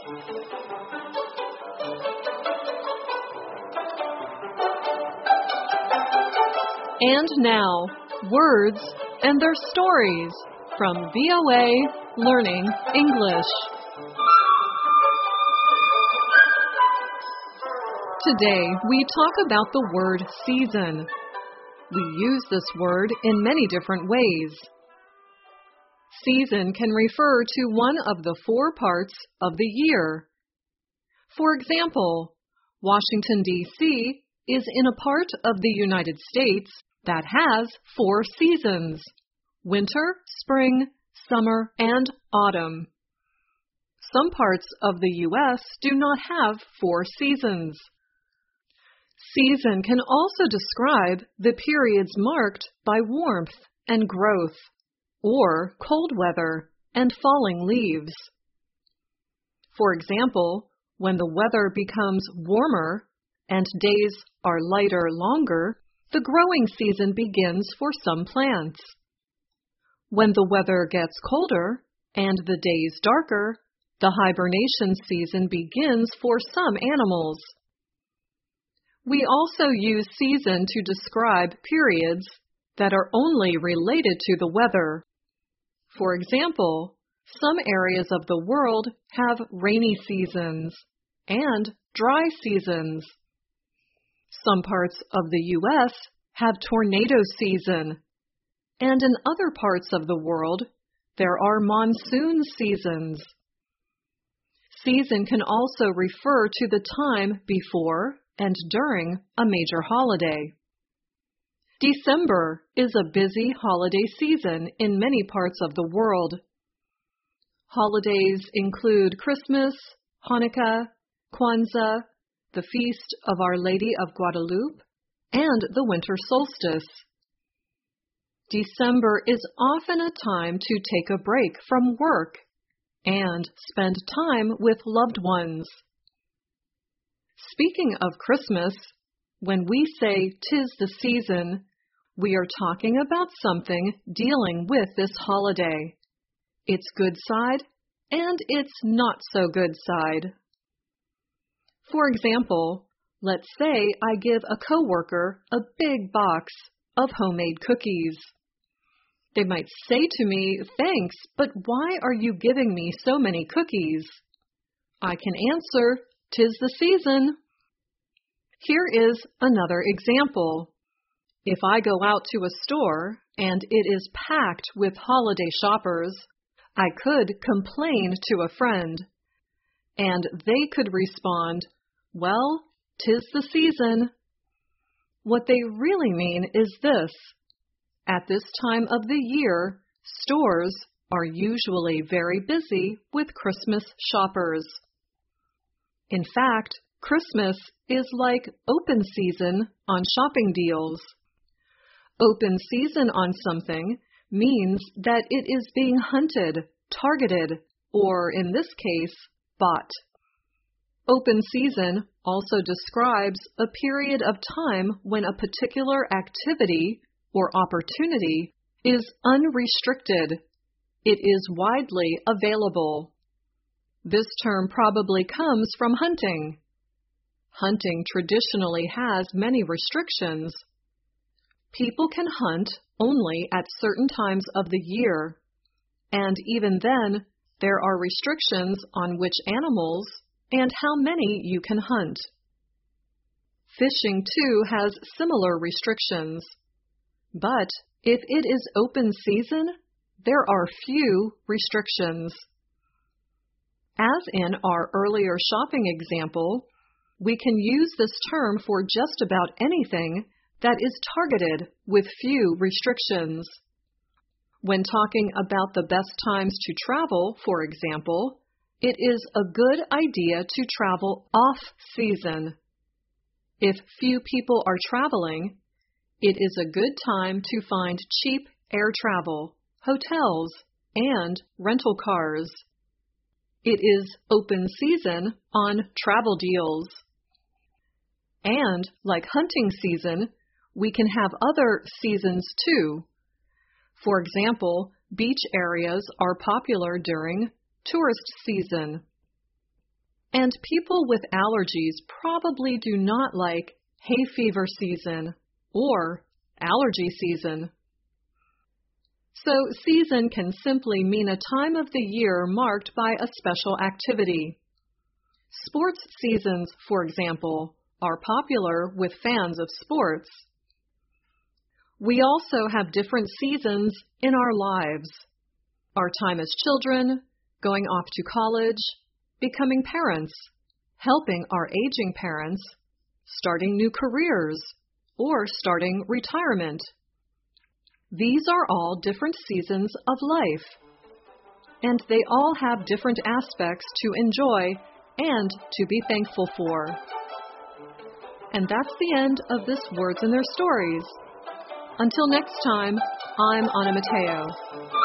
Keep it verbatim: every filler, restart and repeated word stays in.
And now, words and their stories from V O A Learning English. Today, we talk about the word season. We use this word in many different ways. Season can refer to one of the four parts of the year. For example, Washington, D C is in a part of the United States that has four seasons: winter, spring, summer, and autumn. Some parts of the U S do not have four seasons. Season can also describe the periods marked by warmth and growth, or cold weather and falling leaves. For example, when the weather becomes warmer and days are lighter longer, the growing season begins for some plants. When the weather gets colder and the days darker, the hibernation season begins for some animals. We also use season to describe periods that are only related to the weather. For example, some areas of the world have rainy seasons and dry seasons. Some parts of the U S have tornado season, and in other parts of the world, there are monsoon seasons. Season can also refer to the time before and during a major holiday. December is a busy holiday season in many parts of the world. Holidays include Christmas, Hanukkah, Kwanzaa, the Feast of Our Lady of Guadalupe, and the winter solstice. December is often a time to take a break from work and spend time with loved ones. Speaking of Christmas, when we say 'tis the season, we are talking about something dealing with this holiday, its good side and its not so good side. For example, let's say I give a coworker a big box of homemade cookies. They might say to me, "Thanks, but why are you giving me so many cookies?" I can answer, "'Tis the season." Here is another example. If I go out to a store and it is packed with holiday shoppers, I could complain to a friend, and they could respond, "Well, 'tis the season." What they really mean is this: at this time of the year, stores are usually very busy with Christmas shoppers. In fact, Christmas is like open season on shopping deals. Open season on something means that it is being hunted, targeted, or in this case, bought. Open season also describes a period of time when a particular activity or opportunity is unrestricted. It is widely available. This term probably comes from hunting. Hunting traditionally has many restrictions. People can hunt only at certain times of the year, and even then, there are restrictions on which animals and how many you can hunt. Fishing, too, has similar restrictions. But if it is open season, there are few restrictions. As in our earlier shopping example, we can use this term for just about anything that is targeted with few restrictions. When talking about the best times to travel, for example, it is a good idea to travel off-season. If few people are traveling, it is a good time to find cheap air travel, hotels, and rental cars. It is open season on travel deals. And, like hunting season, we can have other seasons too. For example, beach areas are popular during tourist season. And people with allergies probably do not like hay fever season or allergy season. So season can simply mean a time of the year marked by a special activity. Sports seasons, for example, are popular with fans of sports. We also have different seasons in our lives. Our time as children, going off to college, becoming parents, helping our aging parents, starting new careers, or starting retirement. These are all different seasons of life, and they all have different aspects to enjoy and to be thankful for. And that's the end of this Words and Their Stories. Until next time, I'm Anna Mateo.